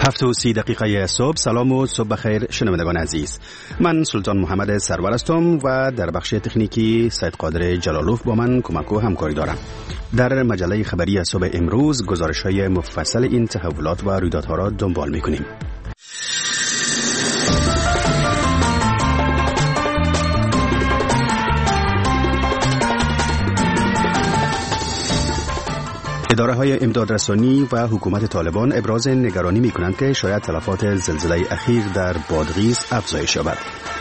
7:30 صبح. سلام و صبح بخیر شنوندگان عزیز. من سلطان محمد سرور هستم و در بخش تکنیکی سید قادر جلالوف با من کمک و همکاری دارم. در مجله خبری صبح امروز گزارش‌های مفصل این تحولات و رویدادها را دنبال می‌کنیم. اداره‌های امدادرسانی و حکومت طالبان ابراز نگرانی می‌کنند که شاید تلفات زلزله اخیر در بادغیس افزایش یابد.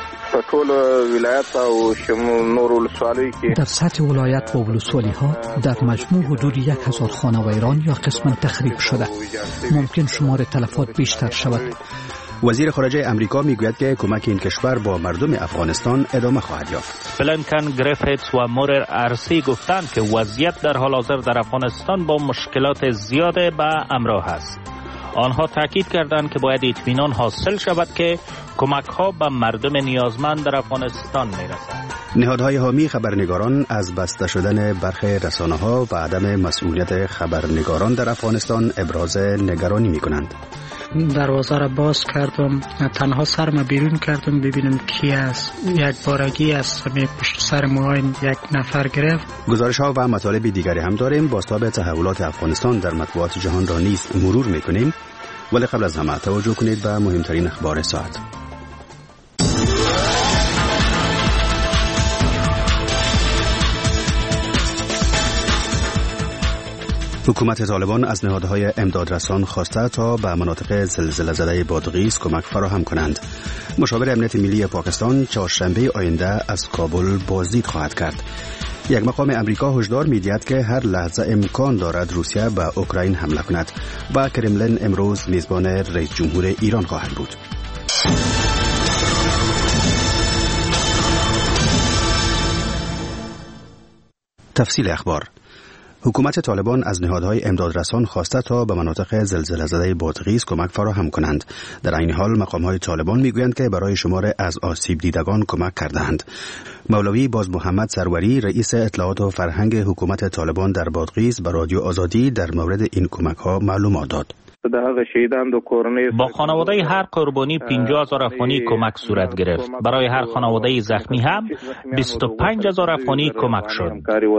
در سطح ولایت و ولسوالی‌ها در مجموع حدود 1000 خانه ویران یا قسماً تخریب شده. ممکن شمار تلفات بیشتر شود. وزیر خارجه امریکا میگوید که کمک این کشور با مردم افغانستان ادامه خواهد یافت. بلینکن، گریفیتس و مورر ارسی گفتند که وضعیت در حال حاضر در افغانستان با مشکلات زیاد به همراه است. آنها تاکید کردند که باید اطمینان حاصل شود که کمک‌ها به مردم نیازمند در افغانستان میرسد. نهادهای حامی خبرنگاران از بسته شدن برخی رسانه‌ها و عدم مسئولیت خبرنگاران در افغانستان ابراز نگرانی می‌کنند. دروازه را باز کردم، تنها سرم بیرون کردم ببینم کی است. یک بارگی است و پشت سر ما یک نفر گرفت. گزارش‌ها و مطالب دیگری هم داریم. بازتاب تحولات افغانستان در مطبوعات جهان را نیز مرور می‌کنیم، ولی قبل از همه توجه کنید به مهمترین اخبار ساعت. حکومت طالبان از نهادهای امدادرسان خواسته تا به مناطق زلزله زده بادغیس کمک فراهم کنند. مشاور امنیت ملی پاکستان چهارشنبه آینده از کابل بازدید خواهد کرد. یک مقام امریکا هشدار می‌دهد که هر لحظه امکان دارد روسیه به اوکراین حمله کند و کرملین امروز میزبان رئیس جمهور ایران خواهد بود. تفصیل اخبار. حکومت طالبان از نهادهای امدادرسان خواسته تا به مناطق زلزله زده بادغیس کمک فراهم کنند. در این حال مقام‌های طالبان میگویند که برای شمار از آسیب دیدگان کمک کردند. مولوی باز محمد سروری رئیس اطلاعات و فرهنگ حکومت طالبان در بادغیس به رادیو آزادی در مورد این کمک‌ها معلومات داد. با خانواده هر قربانی 50,000 افغانی کمک صورت گرفت. برای هر خانواده زخمی هم 25,000 افغانی کمک شد.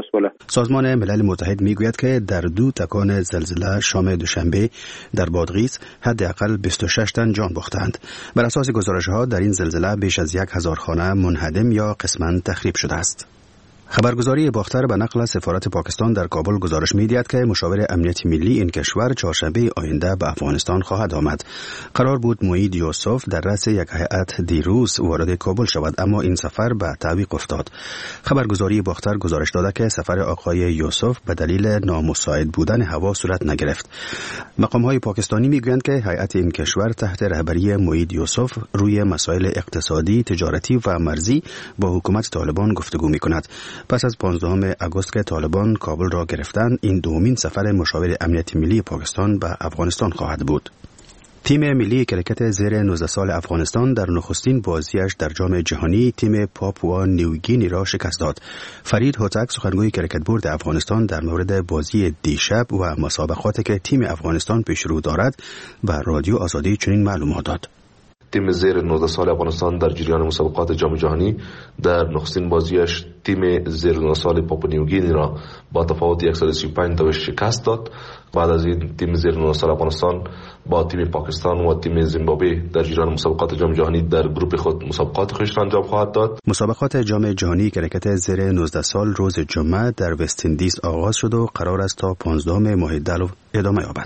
سازمان ملل متحد میگوید که در 2 تکان زلزله شام دوشنبه در بادغیس حداقل 26 تن جان باختند. بر اساس گزارش‌ها در این زلزله بیش از 1000 خانه منهدم یا قسماً تخریب شده است. خبرگزاری باختر به نقل سفارت پاکستان در کابل گزارش می‌دهد که مشاور امنیت ملی این کشور چهارشنبه آینده به افغانستان خواهد آمد. قرار بود موعید یوسف در رأس یک هیئت دیروز وارد کابل شود، اما این سفر به تعویق افتاد. خبرگزاری باختر گزارش داده که سفر آقای یوسف به دلیل نامساعد بودن هوا صورت نگرفت. مقام‌های پاکستانی می‌گویند که هیئت این کشور تحت رهبری موعید یوسف روی مسائل اقتصادی، تجارتی و مرزی با حکومت طالبان گفتگو می‌کند. پس از 15 آگوست که طالبان کابل را گرفتند، این دومین سفر مشاور امنیت ملی پاکستان به افغانستان خواهد بود. تیم ملی کرکت زیر 19 سال افغانستان در نخستین بازیش در جام جهانی تیم پاپوا نیوگینی را شکست داد. فرید هوتک سخنگوی کرکت بورد افغانستان در مورد بازی دیشب و مسابقاتی که تیم افغانستان پیش رو دارد به رادیو آزادی چنین معلومات داد. تیم زیر 19 سال افغانستان در جریان مسابقات جام جهانی در نخستین بازیش تیم زیر 19 سال پاپوا نیوگینی را با تفاوت 135 تا شکست داد. بعد از این تیم زیر 19 سال افغانستان با تیم پاکستان و تیم زیمبابوه در جریان مسابقات جام جهانی در گروه خود مسابقات خود را انجام خواهد داد. مسابقات جام جهانی کرکت زیر 19 سال روز جمعه در وست اندیز آغاز شد و قرار است تا 15 ماه دی ادامه یابد.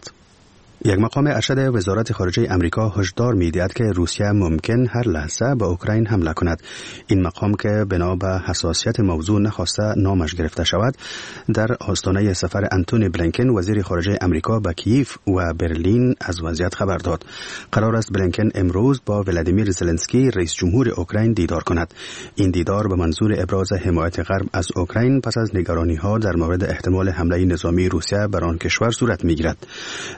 یک مقام ارشد وزارت خارجه امریکا هشدار می‌دهد که روسیه ممکن هر لحظه به اوکراین حمله کند. این مقام که بنا به حساسیت موضوع نخواسته نامش گرفته شود، در آستانه سفر انتونی بلینکن وزیر خارجه امریکا به کیف و برلین از وضعیت خبر داد. قرار است بلینکن امروز با ولادیمیر زلنسکی رئیس جمهور اوکراین دیدار کند. این دیدار به منظور ابراز حمایت غرب از اوکراین پس از نگرانی‌ها در مورد احتمال حمله نظامی روسیه بر آن کشور صورت می‌گیرد. نed پرایس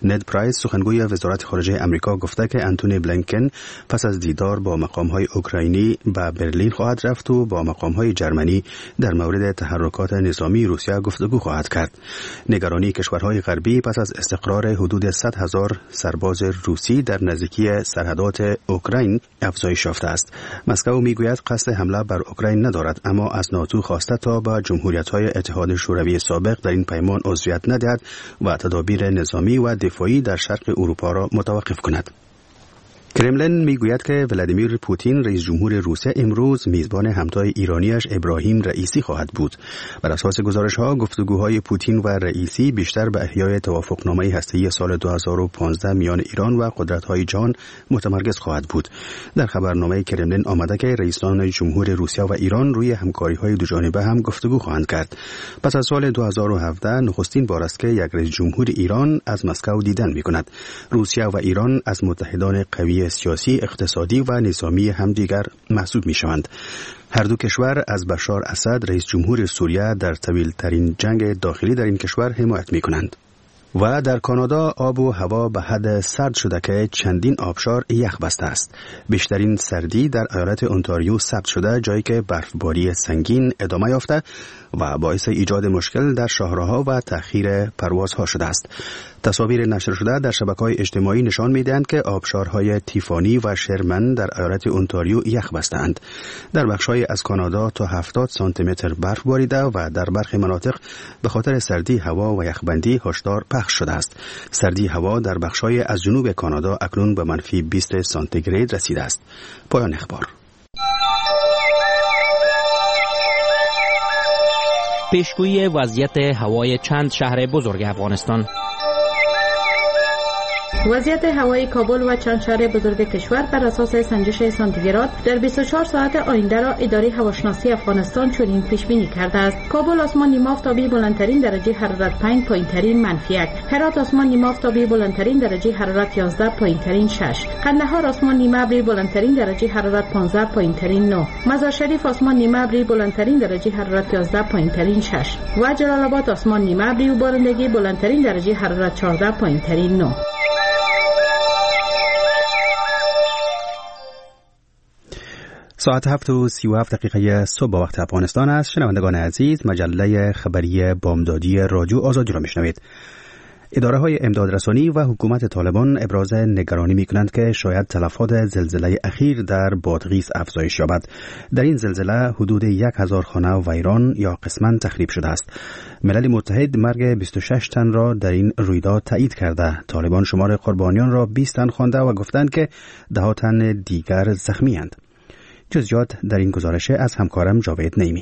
متحد سخنگوی وزارت خارجه امریکا گفته که انتونی بلینکن پس از دیدار با مقام‌های اوکراینی به برلین خواهد رفت و با مقام‌های جرمنی در مورد تحرکات نظامی روسیه گفتگو خواهد کرد. نگرانی کشورهای غربی پس از استقرار حدود 100,000 سرباز روسی در نزدیکی سرحدات اوکراین افزایش یافته است. مسکو میگوید قصد حمله بر اوکراین ندارد، اما از ناتو خواسته تا به جمهوریت‌های اتحاد شوروی سابق در این پیمان عضویت ندهد و تدابیر نظامی و دفاعی در شرق اروپا را متوقف کند. کرملین میگوید که ولادیمیر پوتین رئیس جمهور روسیه امروز میزبان همتای ایرانیش ابراهیم رئیسی خواهد بود. بر اساس گزارش‌ها گفتگوهای پوتین و رئیسی بیشتر به احیای توافقنامه هسته‌ای سال 2015 میان ایران و قدرت‌های جهان متمرکز خواهد بود. در خبرنامه کرملین آمده که رئیسان جمهور روسیه و ایران روی همکاری‌های دوجانبه هم گفتگو خواهند کرد. پس از سال 2017 نخستین بار است که یک رئیس جمهور ایران از مسکو دیدن می‌کند. روسیه و ایران از متحدان قوی سیاسی، اقتصادی و نظامی همدیگر محسوب می‌شوند. هر دو کشور از بشار اسد رئیس جمهور سوریه در طویل‌ترین جنگ داخلی در این کشور حمایت می‌کنند. و در کانادا آب و هوا به حد سرد شده که چندین آبشار یخ بسته است. بیشترین سردی در ایالت اونتاریو ثبت شده، جایی که برفباری سنگین ادامه یافته و باعث ایجاد مشکل در شاهراها و تأخیر پروازها شده است. تصاویر نشر شده در شبکه‌های اجتماعی نشان می‌دهند که آبشارهای تیفانی و شرمن در ایالت اونتاریو یخ بسته‌اند. در بخش‌های از کانادا تا 70 سانتی متر برف باریده و در برخی مناطق به خاطر سردی هوا و یخبندی هشدار پخش شده است. سردی هوا در بخش‌های از جنوب کانادا اکنون به منفی 20 سانتیگراد رسیده است. پایان اخبار. پیشگویی وضعیت هوای چند شهر بزرگ افغانستان. وضعیت هوایی کابل و چند شهر بزرگ کشور بر اساس سنجش سانتیگراد در 24 ساعت آینده را اداره هواشناسی افغانستان چنین پیش بینی کرده است. کابل آسمان نیمه آفتابی بلندترین درجه حرارت 5، پایینترین -1. هرات آسمان نیمه آفتابی بلندترین درجه حرارت 11، پایینترین 6. قندهار آسمان نیمه ابری بلندترین درجه حرارت 15، پایینترین 9. مزار شریف آسمان نیمه ابری بلندترین درجه حرارت 11، پایینترین 6 و جلال آباد آسمان نیمه ابری و بارندگی بلندترین درجه حرارت 14، پایینترین 9. ساعت 7:37 صبح با وقت افغانستان است. شنوندگان عزیز، مجله خبری بامدادی رادیو آزادی را میشنوید. اداره‌های امدادرسانی و حکومت طالبان ابراز نگرانی می‌کنند که شاید تلفات زلزله اخیر در بادغیس افزایش یابد. در این زلزله حدود 1000 خانه ویران یا قسماً تخریب شده است. ملل متحد مرگ 26 تن را در این رویداد تایید کرده. طالبان شمار قربانیان را 20 تن خوانده و گفتند که 10 تن دیگر زخمی‌اند. جزئیات در این گزارش از همکارم جاوید نیمی.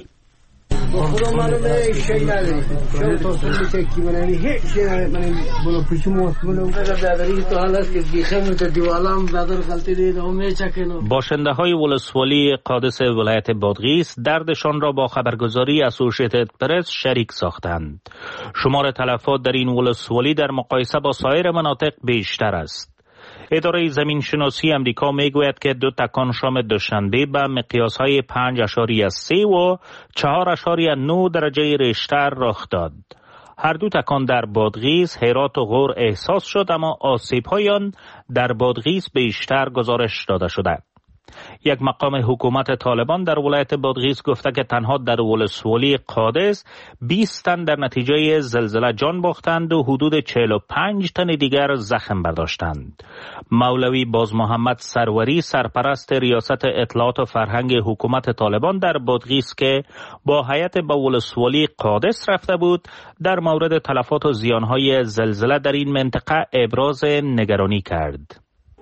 باشنده های ولسوالی قادس ولایت بادغیس دردشان را با خبرگزاری اسوشیتد پرس شریک ساختند. شمار تلفات در این ولسوالی در مقایسه با سایر مناطق بیشتر است. اداره زمین شناسی امریکا میگوید که 2 تکان شام دوشنبه به مقیاس‌های 5.3 و 4.9 درجه ریشتر رخ داد. هر 2 تکان در بادغیس، هرات و غور احساس شد، اما آسیب‌های آن در بادغیس بیشتر گزارش داده شده. یک مقام حکومت طالبان در ولایت بادغیس گفته که تنها در ولسوالی قادس 20 تن در نتیجه زلزله جان باختند و حدود 45 تن دیگر زخم برداشتند. مولوی باز محمد سروری، سرپرست ریاست اطلاعات و فرهنگ حکومت طالبان در بادغیس که با هیئت به ولسوالی قادس رفته بود، در مورد تلفات و زیانهای زلزله در این منطقه ابراز نگرانی کرد.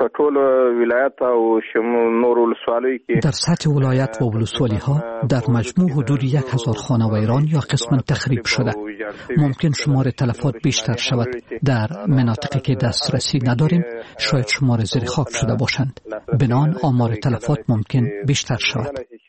در سطح ولایت و ولسوالی ها در مجموع حدود 1000 خانه ویران یا قسماً تخریب شده. ممکن شمار تلفات بیشتر شود. در مناطقی که دسترسی نداریم شاید شمار زیر خاک شده باشند. بنابراین آمار تلفات ممکن بیشتر شود.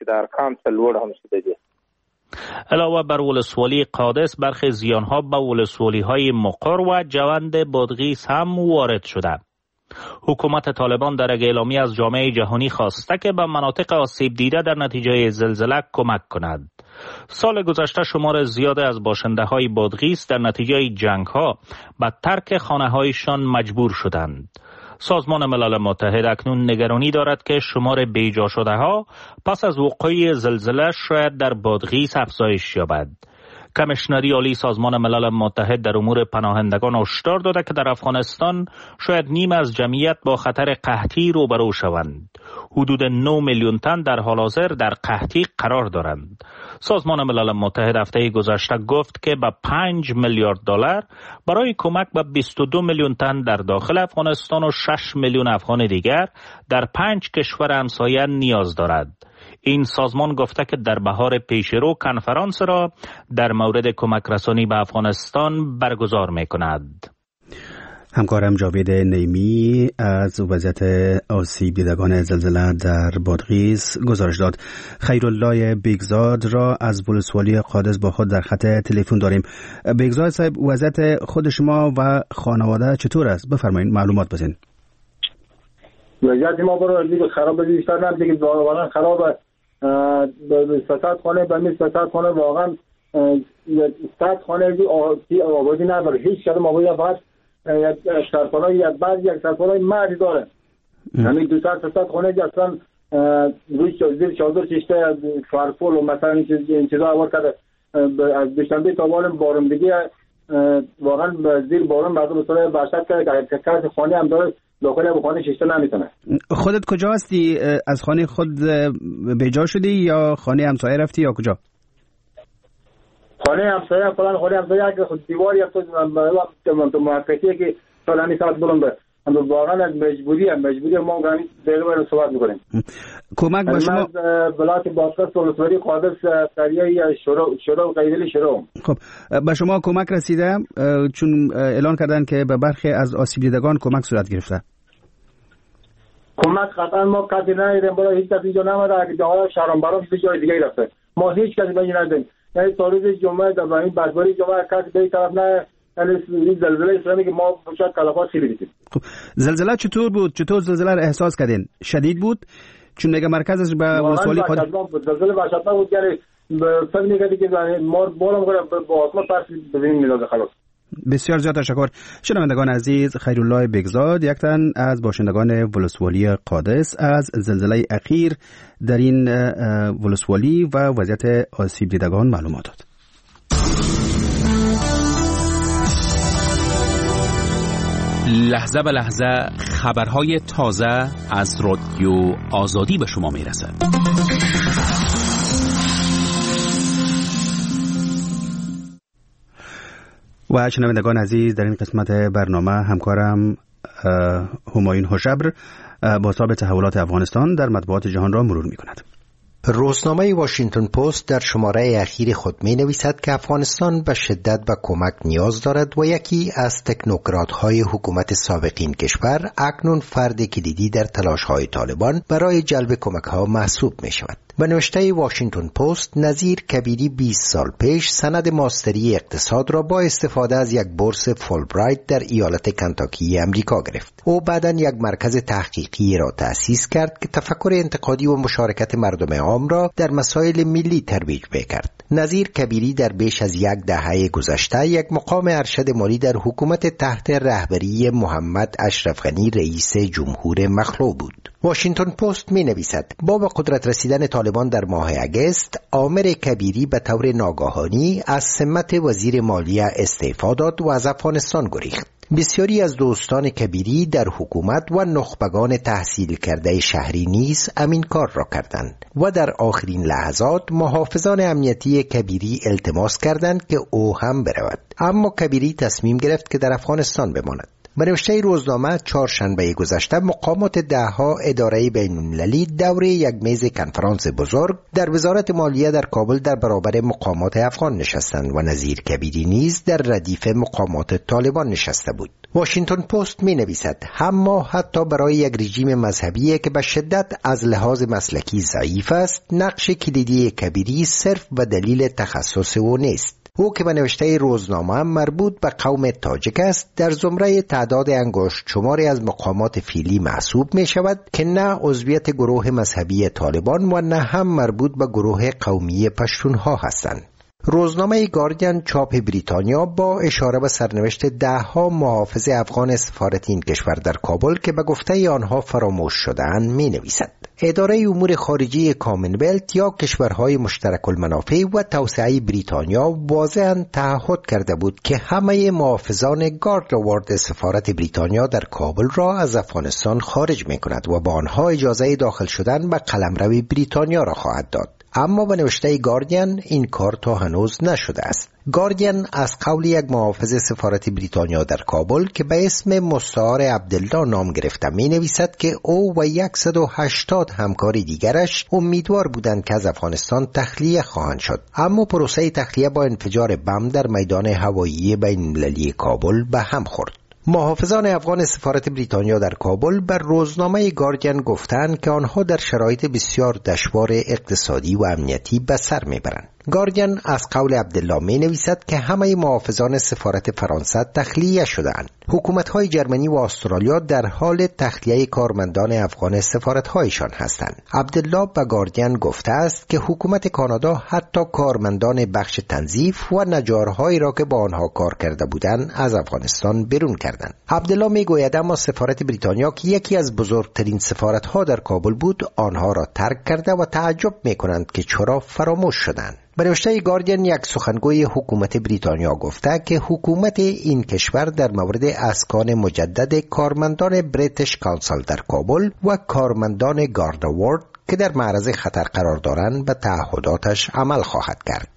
علاوه بر ولسوالی قادس، برخی زیانها به ولسوالی های مقر و جوند بادغیس هم وارد شده. حکومت طالبان در اعلامیه از جامعه جهانی خواسته که به مناطق آسیب دیده در نتیجه زلزله کمک کند. سال گذشته شمار زیاد از باشنده‌های بادغیس در نتیجه جنگ‌ها به ترک خانه‌هایشان مجبور شدند. سازمان ملل متحد اکنون نگرانی دارد که شمار بیجا شده‌ها پس از وقوع زلزله شاید در بادغیس افزایش یابد. کمیشنری عالی سازمان ملل متحد در امور پناهندگان هشدار داده که در افغانستان شاید نیم از جمعیت با خطر قحطی روبرو شوند. حدود 9 میلیون تن در حال حاضر در قحطی قرار دارند. سازمان ملل متحد هفته گذشته گفت که به 5 میلیارد دلار برای کمک به 22 میلیون تن در داخل افغانستان و 6 میلیون افغان دیگر در 5 کشور همسایه نیاز دارد. این سازمان گفته که در بهار پیشرو کنفرانس را در مورد کمک رسانی به افغانستان برگزار می‌کند. همکارم جاوید نیمی از وضعیت آسیب دیدگان زلزله در بادغیس گزارش داد. خیرالله بیگزاد را از ولسوالی قادس با خود در خط تلفن داریم. بیگزاد صاحب، وضعیت خود شما و خانواده چطور است؟ بفرمایید معلومات بدین. وضعیت ما برای دیگه خراب بیشتر نه، دیگه واقعا خرابه. به ستاد خانه به می ستاد خانه واقعا ستاد خانه آبادی نداره. هیچ کدوم آبادی فقط یک سرپالای یک بعض یک سرپالای مردی داره. همین دو سر ستاد خانه که اصلا روی زیر چادر کشته فرفول و مثلا این چیزا آورد کرده. از دوشنبه تا بارم دیگه واقعا زیر بارم مردم بسیار باشد کرده که کسی خانه هم داره داخل اب خانه شیشته نمیتونه. خودت کجا هستی؟ از خانه خود بیجا شدی یا خانه همسایه رفتی یا کجا؟ خانه همسایه فلان خانه همسایه که خود دیوار یک تو موقعیتیه که فلانی ساعت بلنده. هم واقعا از مجبوری ما گانی دیگه باید صحبت میکنیم. کمک به شما بلاک باسکت ولسوالی قادس قریه شروع قیدلی شروع. خب به شما کمک رسیده؟ چون اعلان کردن که به برخی از آسیب دیدگان کمک صورت گرفته. کمک قطعا ما کسی ندیدیم، برای هیچ کسی اینجا نمده. اگه جاهای شهرانبران به جای دیگه رفته، ما هیچ کسی به اینجا ندیدیم. یعنی تاریخ جمعه در این بازباری جمعه کسی به این طرف نه. یعنی زلزله اسلامی که ما شاید کلافات خیلی دیدیم. خب زلزله چطور بود؟ چطور زلزله را احساس کردین؟ شدید بود؟ چون میگه مرکزش به ولسوالی زلزله وحشتناک بود. یعنی فکر می‌کردی که ما بالام با آسمان پرت ببینیم میلاد خلاص. بسیار زیاد تشکر. شنوندگان عزیز، خیرالله بیگزاد یک تن از باشندگان ولسوالی قادس از زلزله اخیر در این ولسوالی و وضعیت آسیب دیدگان معلومات داد. لحظه به لحظه خبرهای تازه از رادیو آزادی به شما میرسد. و شنوندگان عزیز، در این قسمت برنامه همکارم همایون هوشبر با حساب تحولات افغانستان در مطبوعات جهان را مرور می کند. روزنامه واشنگتن پست در شماره اخیر خود می نویسد که افغانستان به شدت به کمک نیاز دارد و یکی از تکنوکرات‌های حکومت سابق این کشور اکنون فرد کلیدی در تلاش‌های طالبان برای جلب کمک‌ها محسوب می شود. به نوشته واشنگتن پست، نظیر کبیری 20 سال پیش سند ماستری اقتصاد را با استفاده از یک بورس فولبرایت در ایالت کنتاکی امریکا گرفت. او بعداً یک مرکز تحقیقی را تأسیس کرد که تفکر انتقادی و مشارکت مردم عام را در مسائل ملی ترویج کرد. نظیر کبیری در بیش از یک دهه گذشته یک مقام ارشد مالی در حکومت تحت رهبری محمد اشرف غنی رئیس جمهور مخلوع بود. واشنگتن پست می نویسد با به قدرت رسیدن طالبان در ماه اگست، عامر کبیری به طور ناگهانی از سمت وزیر مالیه استعفا داد و از افغانستان گریخت. بسیاری از دوستان کبیری در حکومت و نخبگان تحصیل کرده شهری نیز همین کار را کردند و در آخرین لحظات محافظان امنیتی کبیری التماس کردند که او هم برود، اما کبیری تصمیم گرفت که در افغانستان بماند. به نوشته روزنامه، چهارشنبه گذشته مقامات دهها اداره بین‌المللی دوره یک میز کنفرانس بزرگ در وزارت مالیه در کابل در برابر مقامات افغان نشستند و نظیر کبیری نیز در ردیف مقامات طالبان نشسته بود. واشنگتن پست می نویسد اما حتی برای یک رژیم مذهبی که به شدت از لحاظ مسلکی ضعیف است، نقش کلیدی کبیری صرف به دلیل تخصص او نیست. او که به نوشته روزنامه مربوط به قوم تاجیک است در زمره تعداد انگشت شماری از مقامات فعلی محسوب می شود که نه عضویت گروه مذهبی طالبان و نه هم مربوط به گروه قومی پشتونها هستند. روزنامه گاردین چاپ بریتانیا با اشاره به سرنوشت ده‌ها محافظ افغان سفارت این کشور در کابل که به گفته آنها فراموش شده‌اند می نویسد: اداره امور خارجه کامنولت یا کشورهای مشترک المنافع و توسعه بریتانیا واضحاً تعهد کرده بود که همه محافظان گاردوارد سفارت بریتانیا در کابل را از افغانستان خارج می کند و با آنها اجازه داخل شدن به قلمرو بریتانیا را خواهد داد. اما به نوشته گاردین این کار تا هنوز نشده است. گاردین از قول یک محافظ سفارت بریتانیا در کابل که به اسم مستعار عبدالله نام گرفته می نویسد که او و 180 همکار دیگرش امیدوار بودند که از افغانستان تخلیه خواهند شد، اما پروسه تخلیه با انفجار بم در میدان هوایی بین المللی کابل به هم خورد. محافظان افغان سفارت بریتانیا در کابل بر روزنامه گاردین گفتند که آنها در شرایط بسیار دشوار اقتصادی و امنیتی به سر میبرند. گاردین از قول عبدالله می نویسد که همه محافظان سفارت فرانسه تخلیه شدند. حکومت‌های جرمنی و استرالیا در حال تخلیه کارمندان افغان سفارت‌هایشان هستند. عبدالله به گاردین گفته است که حکومت کانادا حتی کارمندان بخش تنظیف و نجارهایی را که با آنها کار کرده بودند از افغانستان بیرون کردند. عبدالله می گوید اما سفارت بریتانیا که یکی از بزرگترین سفارت‌ها در کابل بود آنها را ترک کرده و تعجب می کنند که چرا فراموش شدند. به نوشته گاردین یک سخنگوی حکومت بریتانیا گفته که حکومت این کشور در مورد اسکان مجدد کارمندان بریتیش کانسل در کابل و کارمندان گاردوارد که در معرض خطر قرار دارند به تعهداتش عمل خواهد کرد.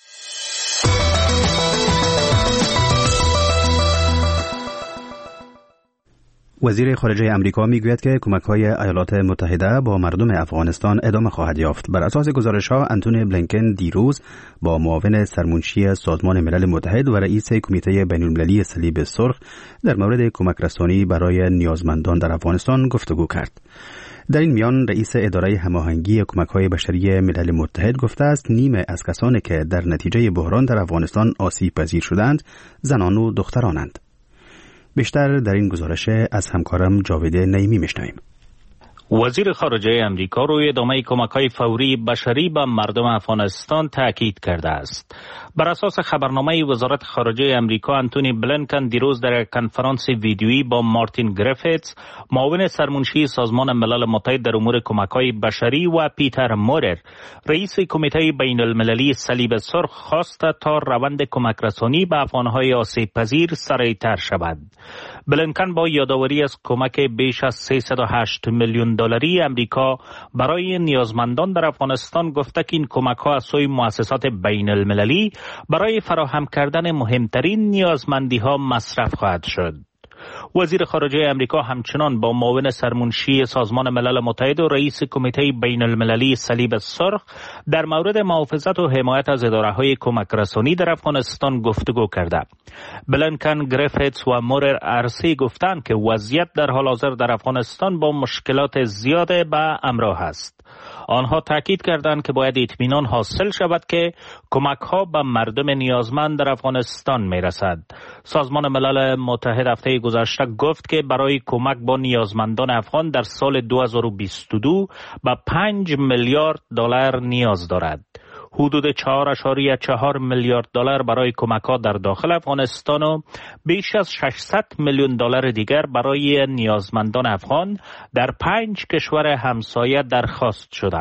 وزیر خارجه امریکا میگوید که کمک‌های ایالات متحده با مردم افغانستان ادامه خواهد یافت. بر اساس گزارش‌ها انتونی بلینکن دیروز با معاون سرمنشی سازمان ملل متحد و رئیس کمیته بین‌المللی صلیب سرخ در مورد کمک رسانی برای نیازمندان در افغانستان گفتگو کرد. در این میان رئیس اداره هماهنگی کمک‌های بشری ملل متحد گفته است نیمه از کسانی که در نتیجه بحران در افغانستان آسیب پذیر شدند زنان و دخترانند. بیشتر در این گزارش از همکارم جاوید نعیمی میشنویم. وزیر خارجه امریکا روی ادامه کمک‌های فوری بشری به مردم افغانستان تاکید کرده است. بر اساس خبرنامه وزارت خارجه امریکا انتونی بلینکن دیروز در کنفرانس ویدیویی با مارتین گریفیتس معاون سرمنشی سازمان ملل متحد در امور کمک‌های بشری و پیتر مورر رئیس کمیته بین المللی صلیب سرخ خواست تا روند کمک رسانی به افغان‌های آسیب پذیر سریعتر شود. بلینکن با یادآوری از کمک بیش از 308 میلیون دلاری امریکا برای نیازمندان در افغانستان گفته که این کمک‌ها از سوی مؤسسات بین المللی برای فراهم کردن مهمترین نیازمندی‌ها مصرف خواهد شد. وزیر خارجه امریکا همچنان با معاون سرمنشی سازمان ملل متحد و رئیس کمیته بین المللی صلیب سرخ در مورد محافظت و حمایت از اداره‌های کمک رسانی در افغانستان گفتگو کرده. بلینکن، گریفیتس و مورر ارسی گفتند که وضعیت در حال حاضر در افغانستان با مشکلات زیاد به همراه است. آنها تاکید کردند که باید اطمینان حاصل شود که کمک‌ها به مردم نیازمند در افغانستان می‌رسد. سازمان ملل متحد هفته گذشته گفت که برای کمک با نیازمندان افغان در سال 2022 به 5 میلیارد دلار نیاز دارد. حدود 4.4 میلیارد دلار برای کمک‌ها در داخل افغانستان و بیش از 600 میلیون دلار دیگر برای نیازمندان افغان در 5 کشور همسایه درخواست شده.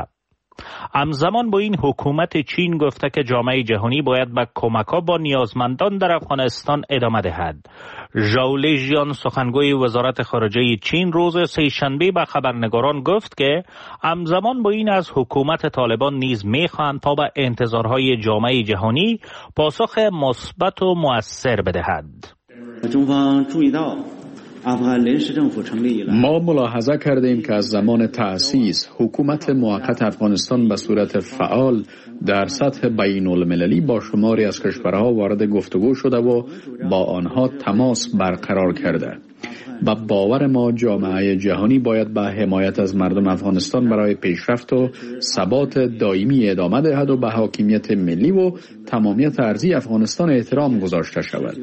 همزمان با این حکومت چین گفته که جامعه جهانی باید به کمک‌ها با نیازمندان در افغانستان ادامه دهد. ژائو لیژیان سخنگوی وزارت خارجه چین روز سه‌شنبه به خبرنگاران گفت که همزمان با این از حکومت طالبان نیز می‌خواهند تا به انتظارهای جامعه جهانی پاسخ مثبت و مؤثر بدهد. ما ملاحظه کردیم که از زمان تأسیس حکومت موقت افغانستان به صورت فعال در سطح بین المللی با شماری از کشورها وارد گفتگو شده و با آنها تماس برقرار کرده. با باور ما جامعه جهانی باید به حمایت از مردم افغانستان برای پیشرفت و ثبات دائمی ادامه دهد و به حاکمیت ملی و تمامیت ارضی افغانستان احترام گذاشته شود.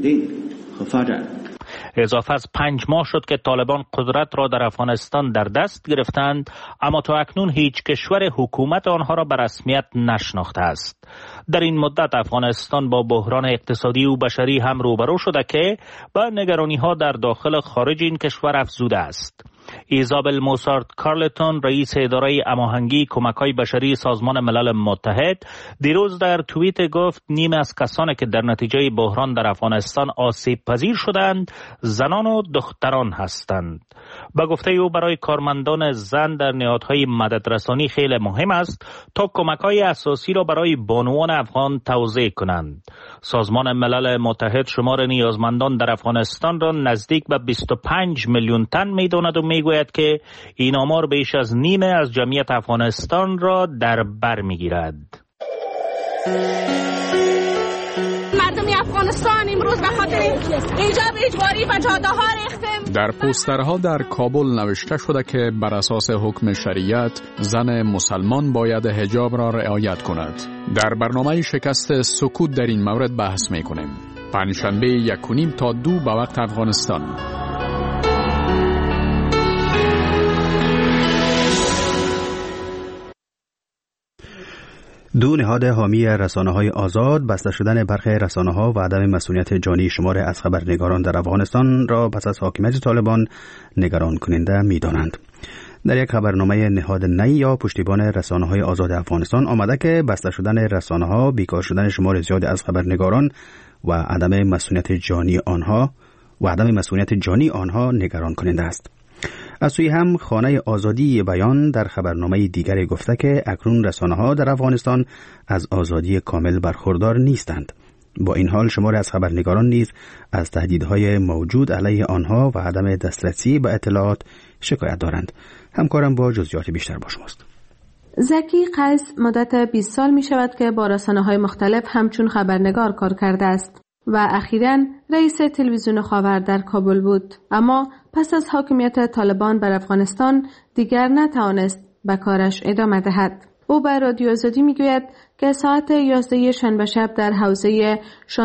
اضافه از 5 ماه شد که طالبان قدرت را در افغانستان در دست گرفتند، اما تا اکنون هیچ کشور حکومت آنها را به رسمیت نشناخته است. در این مدت افغانستان با بحران اقتصادی و بشری هم روبرو شده که با نگرانی‌ها در داخل خارج این کشور افزوده است. ایزابل موسارت کارلتون، رئیس اداره هماهنگی کمک‌های بشری سازمان ملل متحد، دیروز در توییت گفت نیم از کسانی که در نتیجه بحران در افغانستان آسیب پذیر شدند زنان و دختران هستند. به گفته او برای کارمندان زن در نهادهای مددرسانی خیلی مهم است تا کمک‌های اساسی را برای بانوان افغان توزیع کنند. سازمان ملل متحد شمار نیازمندان در افغانستان را نزدیک به 25 میلیون تن می‌داند و میگوید که این آمار بیش از نیمه از جمعیت افغانستان را در بر میگیرد. مردم افغانستان امروز به خاطر ایجاب اجباری و جاده ها ریختیم. در پوسترها در کابل نوشته شده که بر اساس حکم شریعت زن مسلمان باید حجاب را رعایت کند. در برنامه شکست سکوت در این مورد بحث میکنیم. پنجشنبه 1:30 تا 2 به وقت افغانستان. دو نهاد حامی رسانه‌های آزاد بسته شدن برخی رسانه‌ها و عدم مسئولیت جانی شمار از خبرنگاران در افغانستان را پس از حاکمیت طالبان نگران کننده می‌دانند. در یک خبرنامه نهاد نی یا پشتیبان رسانه‌های آزاد افغانستان آمده که بسته شدن رسانه‌ها، بیکار شدن شمار زیاد از خبرنگاران و عدم مسئولیت جانی آنها نگران کننده است. از سوی هم خانه آزادی بیان در خبرنامه دیگری گفته که اکنون رسانه‌ها در افغانستان از آزادی کامل برخوردار نیستند. با این حال شماری از خبرنگاران نیز از تهدیدهای موجود علیه آنها و عدم دسترسی به اطلاعات شکایت دارند. همکارم با جزئیات بیشتر با شماست. زکی قیس مدت 20 سال می شود که با رسانه‌های مختلف همچون خبرنگار کار کرده است و اخیراً رئیس تلویزیون خاور در کابل بود. اما پس از حاکمیت طالبان بر افغانستان دیگر نتوانست به کارش ادامه دهد. او به رادیو آزادی میگوید که ساعت 11 شنبه شب در حوزه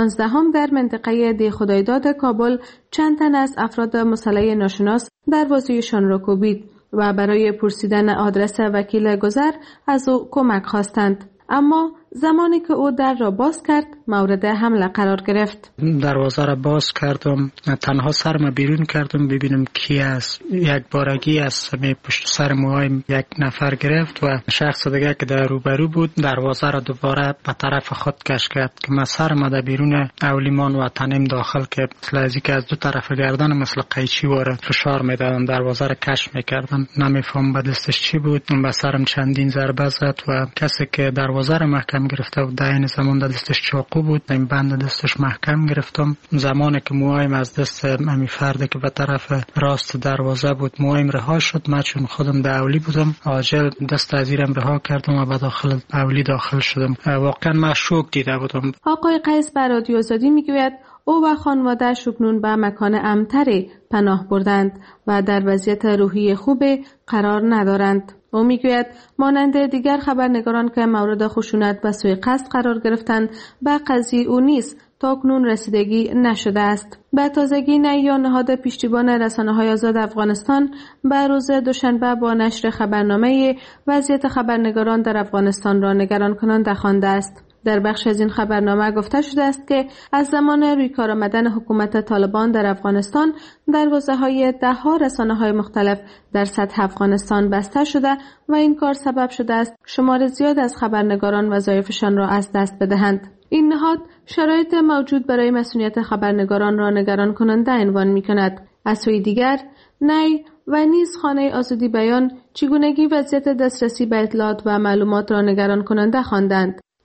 16 در منطقه دی خدایداد کابل چند تن از افراد مسلح ناشناس دروازه‌شان را کوبید و برای پرسیدن آدرس وکیل گذر از او کمک خواستند. اما زمانی که او در را باز کرد مورد حمله قرار گرفت. دروازه را باز کردم، تنها سرم بیرون کردم ببینم کی است. یک بارگی از پشت سر موهایم یک نفر گرفت و شخص دیگه که در روبرو بود دروازه را دوباره به طرف خود کش کرد که من سرم در بیرون اولیمان و تنم داخل که لازم که از دو طرف گردن مثل قیچی واره فشار میدادن، دروازه را کش میکردن. نمیفهم به دستش چی بود. به سرم چندین ضربه زد و کسی که دروازه را محکم گرفته و در این زمان دستش چاقو بود، این بند دستش محکم گرفتم. زمانی که موهایم از دست امی فرده که به طرف راست دروازه بود موهایم رها شد، من چون خودم در اولی بودم عاجل دست از زیرم رها کردم و به داخل اولی داخل شدم. واقعا من شوک دیده بودم. آقای قیس بر رادیو آزادی میگوید او و خانواده شکنون به مکان امن‌تری پناه بردند و در وضعیت روحی خوب قرار ندارند. او میگوید مانند دیگر خبرنگاران که مورد خشونت به سوی قصد قرار گرفتند به قضیه او نیز تاکنون رسیدگی نشده است. به تازگی نیا نهاد پشتیبان رسانه‌های آزاد افغانستان به روز دوشنبه با نشر خبرنامه وضعیت خبرنگاران در افغانستان را نگران کننده خوانده است. در بخش از این خبرنامه گفته شده است که از زمان روی کار آمدن حکومت طالبان در افغانستان دروازه‌های ده‌ها رسانه‌های مختلف در سطح افغانستان بسته شده و این کار سبب شده است شمار زیاد از خبرنگاران وظایفشان را از دست بدهند. این نهاد شرایط موجود برای مسئولیت خبرنگاران را نگران کننده عنوان می‌کند. از سوی دیگر نی و نیز خانه آزادی بیان چگونگی وضعیت دسترسی به اطلاعات و معلومات را نگران کننده خواندند.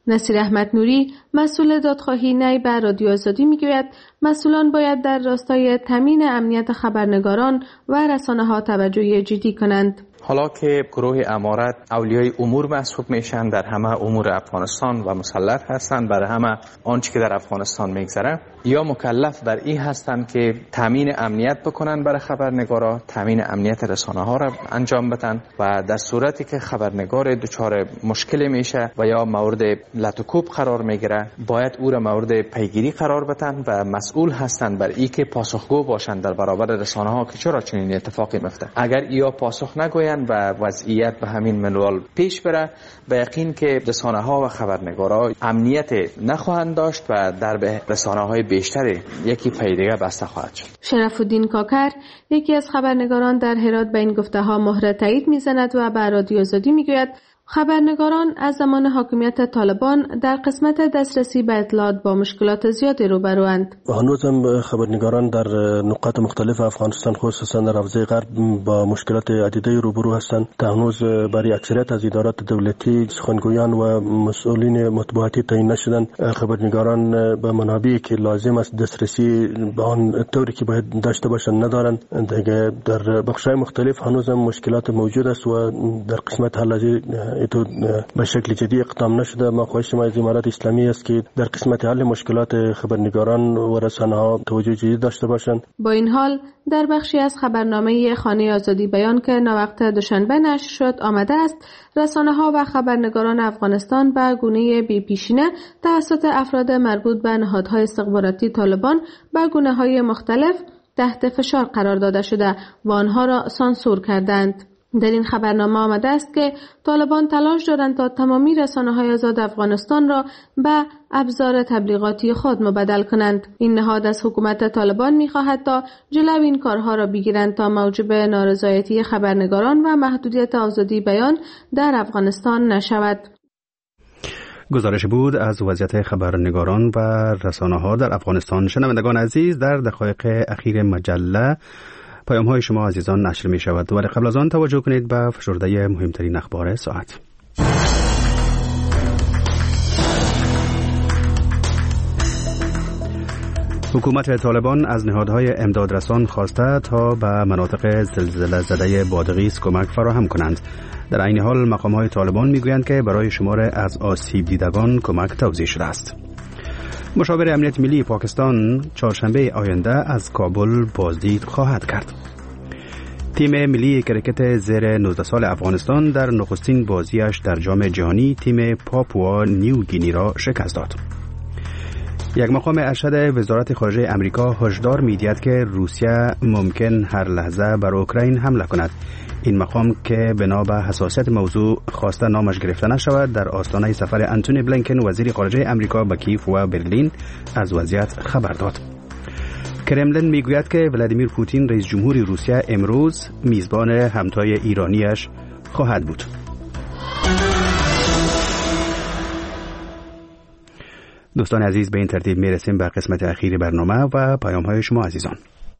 نصیر احمد نوری مسئول دادخواهی نی به رادیو آزادی میگوید مسئولان باید در راستای تامین امنیت خبرنگاران و رسانه‌ها توجه جدی کنند. حالا که گروه امارت اولیای امور محسوب میشن، در همه امور افغانستان و مسلط هستند، برای همه آنچه که در افغانستان میگذره، یا مکلف بر این هستند که تامین امنیت بکنن برای خبرنگارا، تامین امنیت رسانه ها را انجام بدن و در صورتی که خبرنگار دچار مشکل میشه و یا مورد لطوکوب قرار میگیره، باید او را مورد پیگیری قرار بدن و مسئول هستند بر این که پاسخگو باشند در برابر رسانه ها که چرا چنین اتفاقی میفته. اگر یا پاسخ نگویند و وضعیت به همین منوال پیش بره، به یقین که رسانه ها و خبرنگارا امنیت نخواهند داشت و در به رسانه های بیشتر یکی پی دیگه بسته خواهد شد. شرف الدین کاکر یکی از خبرنگاران در هرات به این گفته ها مهر تایید میزند و به رادیو آزادی میگوید خبرنگاران از زمان حاکمیت طالبان در قسمت دسترسی به اطلاعات با مشکلات زیادی روبروند. هنوز هم خبرنگاران در نقاط مختلف افغانستان خصوصا در حوزه غرب با مشکلات عدیده روبرو هستند. تا هنوز برای اکثریت از ادارات دولتی سخنگویان و مسئولین مطبوعاتی تعیین نشدند. خبرنگاران به منابعی که لازم است دسترسی به آن طوری که باید داشته باشند ندارند. دیگه در بخش‌های مختلف هنوز هم مشکلات موجود است و در قسمت حل تو به شکل جدی اقدام نشده. ما خواهش ما از امارات اسلامی است که در قسمت حل مشکلات خبرنگاران و رسانه‌ها توجه جدی داشته باشند. با این حال در بخشی از خبرنامه خانه آزادی بیان که ناوقت دوشنبه نشر شد آمده است رسانه‌ها و خبرنگاران افغانستان به گونه بی‌پیشینه توسط افراد مربوط به نهادهای استخباراتی طالبان به گونه‌های مختلف تحت فشار قرار داده شده و آنها را سانسور کردند. در این خبرنامه آمده است که طالبان تلاش دارند تا تمامی رسانه‌های آزاد افغانستان را به ابزار تبلیغاتی خود مبدل کنند. این نهاد از حکومت طالبان می‌خواهد تا جلو این کارها را بگیرند تا موجب نارضایتی خبرنگاران و محدودیت آزادی بیان در افغانستان نشود. گزارش بود از وضعیت خبرنگاران و رسانه‌ها در افغانستان. شنوندگان عزیز، در دقایق اخیر مجله پیام های شما عزیزان نشر می شود، ولی قبل از آن توجه کنید به فشرده مهمترین اخبار ساعت. حکومت طالبان از نهادهای امدادرسان خواسته تا به مناطق زلزله زده بادغیس کمک فراهم کنند. در عین حال مقام‌های طالبان میگویند که برای شمار از آسیب دیدگان کمک توزیع شده است. مشاور امنیت ملی پاکستان چهارشنبه آینده از کابل بازدید خواهد کرد. تیم ملی کرکت زیر 19 سال افغانستان در نخستین بازیش در جام جهانی تیم پاپوا نیو گینی را شکست داد. یک مقام ارشد وزارت خارجه امریکا هشدار می‌دهد که روسیه ممکن هر لحظه بر اوکراین حمله کند. این مقام که بنا به حساسیت موضوع خواسته نامش گرفته نشود، در آستانه سفر انتونی بلینکن وزیر خارجه امریکا به کیف و برلین از وضعیت خبر داد. کرملین میگوید که ولادیمیر پوتین رئیس جمهور روسیه امروز میزبان همتای ایرانیش خواهد بود. دوستان عزیز، به این ترتیب میرسیم به قسمت اخیر برنامه و پیام های شما عزیزان.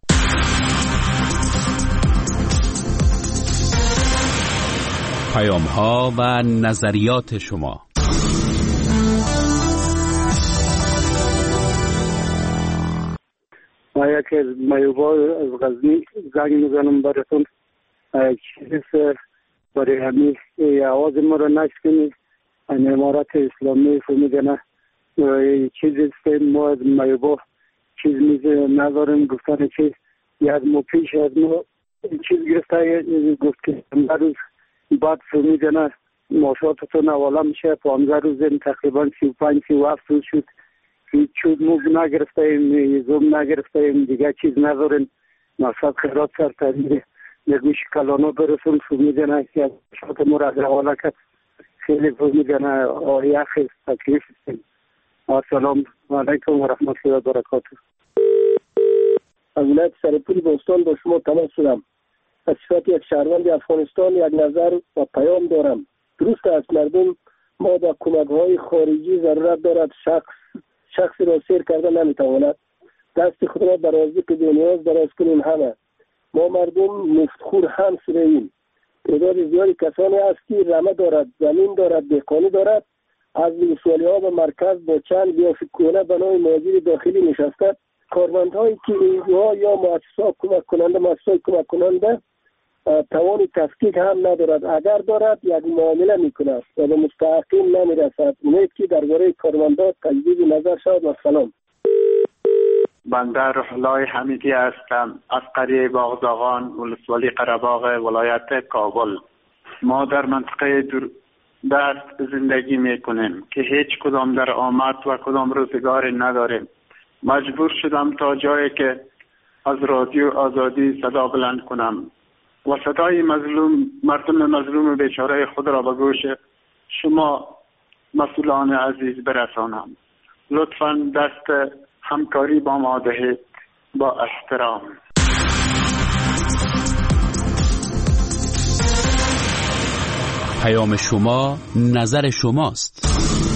پیام ها و نظریات شما. ما یک مایوبا از غزنی زنگ میزنم براتون، چیزی برای همین آواز ما را نشکنید. امارات اسلامی فهمیدنه چیزی ما از مایوبا چیز نداریم گفتن که یک مو پیش از ما چیز گرفته گفت که روز بعد فهمیدنه ماشاتتون حواله میشه. 15 روز تقریبا 35-37 روز شد هیچ چیز موز نگرفته ایم، زوم نگرفته ایم، دیگه چیز نداریم. مقصد خیرات سر تغییر نگوش کلانا برسون فهمیدنه که ماشات ما را حواله کرد. خیلی فهمیدنه یخ تکلیف است. السلام علیکم و رحمت الله و برکاته. از ولایت سرپول بوستان با شما تماس شدم. از صفت یک شهروند افغانستان یک نظر و پیام دارم. درست است مردم ما با کمک‌های خارجی ضرورت دارد. شخص را سیر کرده نمیتواند. دست خود را برازی که نیاز دراز کنیم همه. ما مردم مفتخور هم شده‌ایم. تعداد زیادی کسانی است که رمه دارد، زمین دارد، دهقانی دارد از ولسوالی ها به مرکز با چند بیافکونه بنای مدیر داخلی نشسته. کارمندهایی که اینجا یا مؤسسات کمک کننده توان تفکیک هم ندارد. اگر دارد یک معامله میکند و به مستحقین نمیرسد. امید که درباره کارمندان تجدید نظر شود. و سلام. بنده روح‌الله حمیدی هستم از قریه باغزاغان ولسوالی قره‌باغ ولایت کابل. ما در منطقه دست زندگی میکنیم که هیچ کدام در آمد و کدام روزگار نداریم. مجبور شدم تا جایی که از رادیو آزادی صدا بلند کنم و صدای مردم مظلوم بیچاره خود را به گوش شما مسئولان عزیز برسانم. لطفاً دست همکاری با ما دهید. با احترام. پیام شما نظر شماست.